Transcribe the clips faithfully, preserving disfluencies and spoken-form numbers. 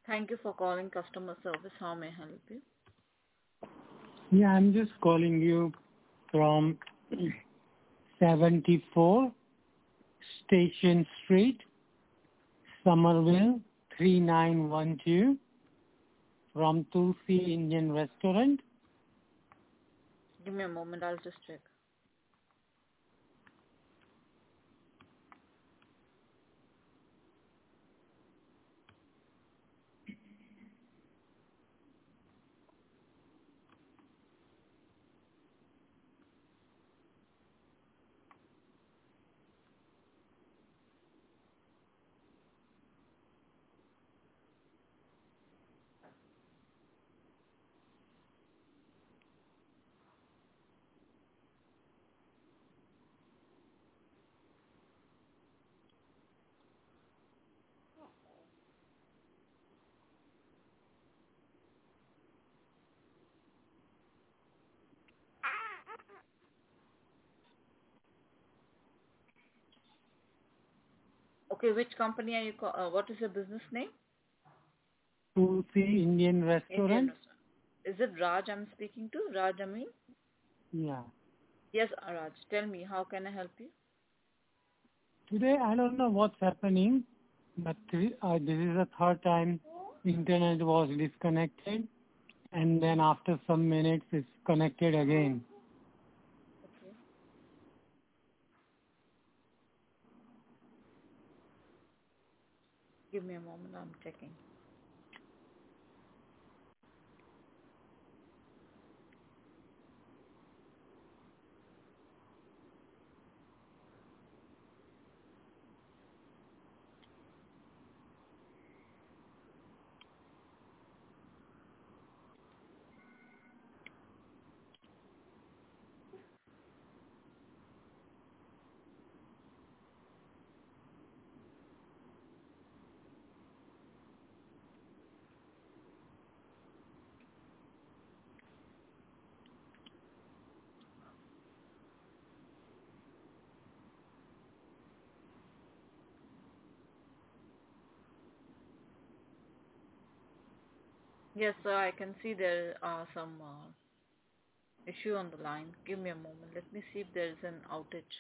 Thank you for calling customer service. How may I help you? Yeah, I'm just calling you from seventy-four Station Street, Somerville, three nine one two, from Tulsi Indian Restaurant. Give me a moment. I'll just check. Okay, which company are you call? Uh, what is your business name? Tulsi Indian Indian Restaurant? restaurant. Is it Raj I'm speaking to? Raj Amin? Yeah. Yes, uh, Raj. Tell me, how can I help you? Today, I don't know what's happening, but uh, this is the third time internet was disconnected, and then after some minutes, it's connected again. Okay. Give me a moment. I'm checking. Yes, sir. I can see there are some uh, issue on the line. Give me a moment. Let me see if there is an outage.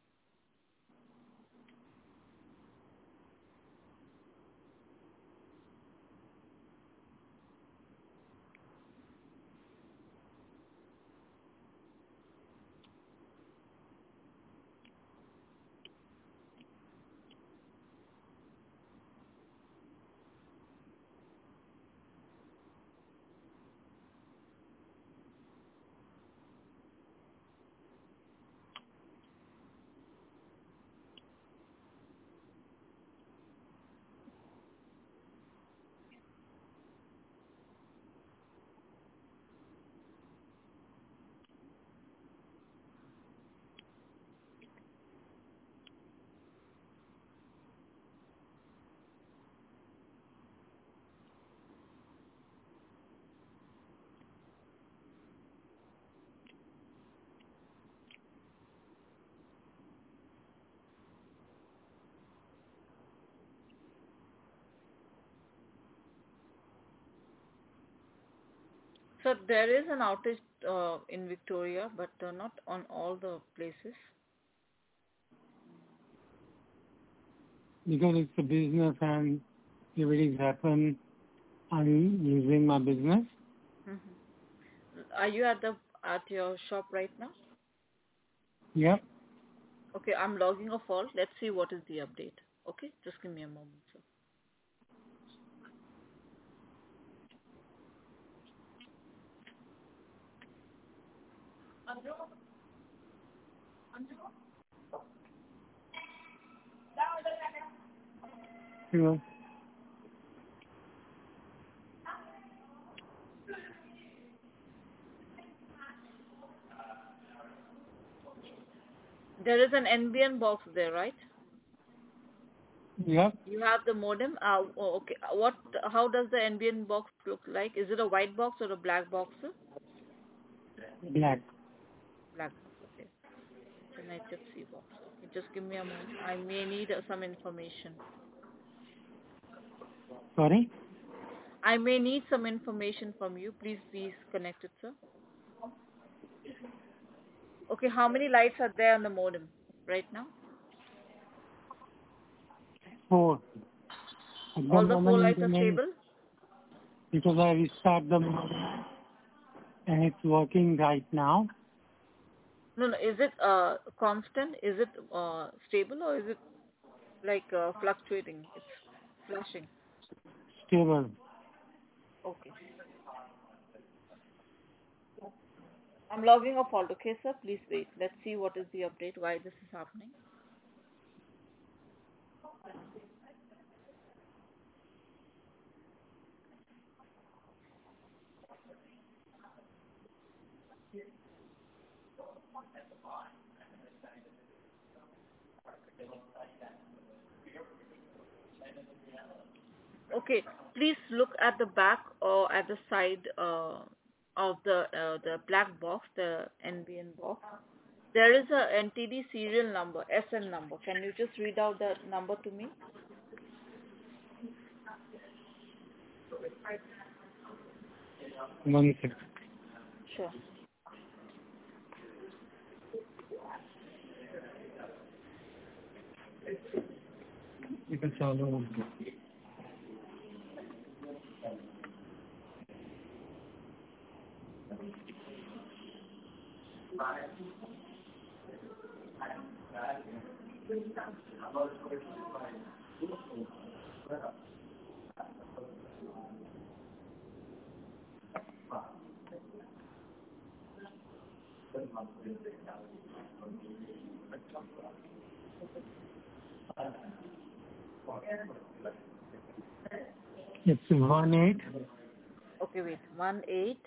So there is an outage uh, in Victoria, but uh, not on all the places. Because it's a business and if it is happen, I'm losing my business. hmm Are you at the at your shop right now? Yep. Okay, I'm logging a fault. Let's see what is the update. Okay, just give me a moment, sir. Sure. There is an N B N box there, right? Yep. You have the modem. Uh, oh, okay. Uh, What? How does the N B N box look like? Is it a white box or a black box, sir? Black. Black box. Okay. It's an H F C box. Okay, just give me a moment. I may need uh, some information. Sorry? I may need some information from you. Please be connected, sir. Okay, how many lights are there on the modem right now? Four. At the All the four moment, lights are internet, stable? because I restart the modem and it's working right now. No, no. Is it uh constant? Is it uh stable or is it like uh, fluctuating? It's flashing. Stable. Okay. I'm logging a fault. Okay, sir. Please wait. Let's see what is the update. Why this is happening. Okay. Please look at the back or at the side uh, of the uh, the black box, the N B N box. There is a N T D serial number, S N number. Can you just read out that number to me? One second. Sure. You can solve it. It's one eight Okay, wait. One eight.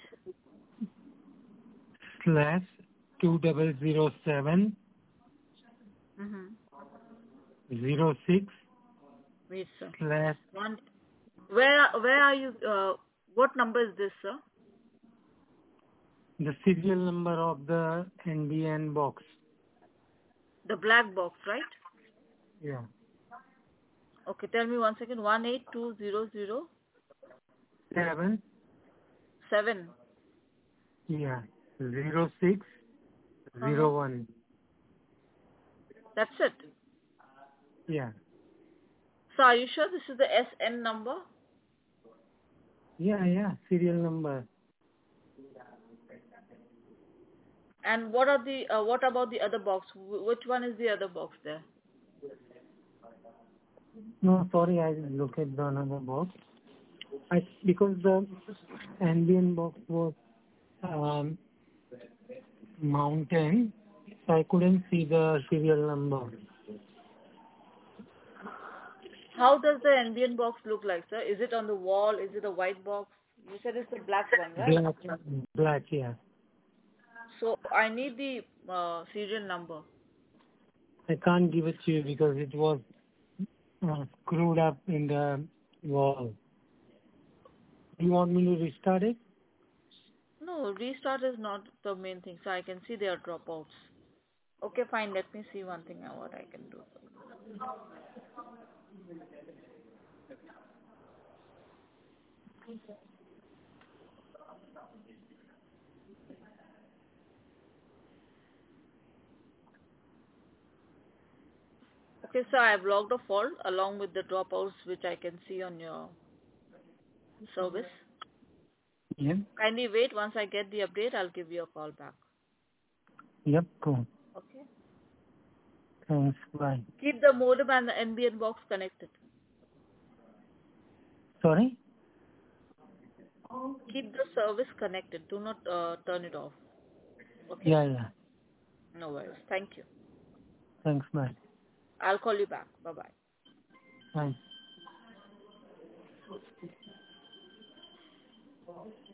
slash two double zero seven Mm-hmm. zero six Wait, sir. slash One. Where where are you? Uh, what number is this, sir? the serial number of the N B N box. The black box, right? Yeah. Okay, tell me one second. One eight two zero zero Seven. seven. Yeah. Zero six Uh huh. zero one. That's it. Yeah. So are you sure this is the S N number? Yeah, yeah. Serial number. And what are the uh, what about the other box? Wh- Which one is the other box there? No, sorry, I look at the another box. I because the N B N box was um, mountain, so I couldn't see the serial number. How does the N B N box look like, sir? Is it on the wall? Is it a white box? You said it's a black one, right? Black, black, yeah. So I need the uh, serial number. I can't give it to you because it was uh, screwed up in the wall. Do you want me to restart it? No, restart is not the main thing. So I can see there are dropouts. Okay, fine. Let me see one thing now what I can do. Okay, so I have logged a fault along with the dropouts which I can see on your service. Yep. Kindly wait. Once I get the update, I'll give you a call back. Yep, cool. Okay. Thanks, bye. Keep the modem and the N B N box connected. Sorry? Keep the service connected. Do not uh, turn it off. Okay? Yeah, yeah. No worries. Thank you. Thanks, bye. I'll call you back. Bye-bye. Bye.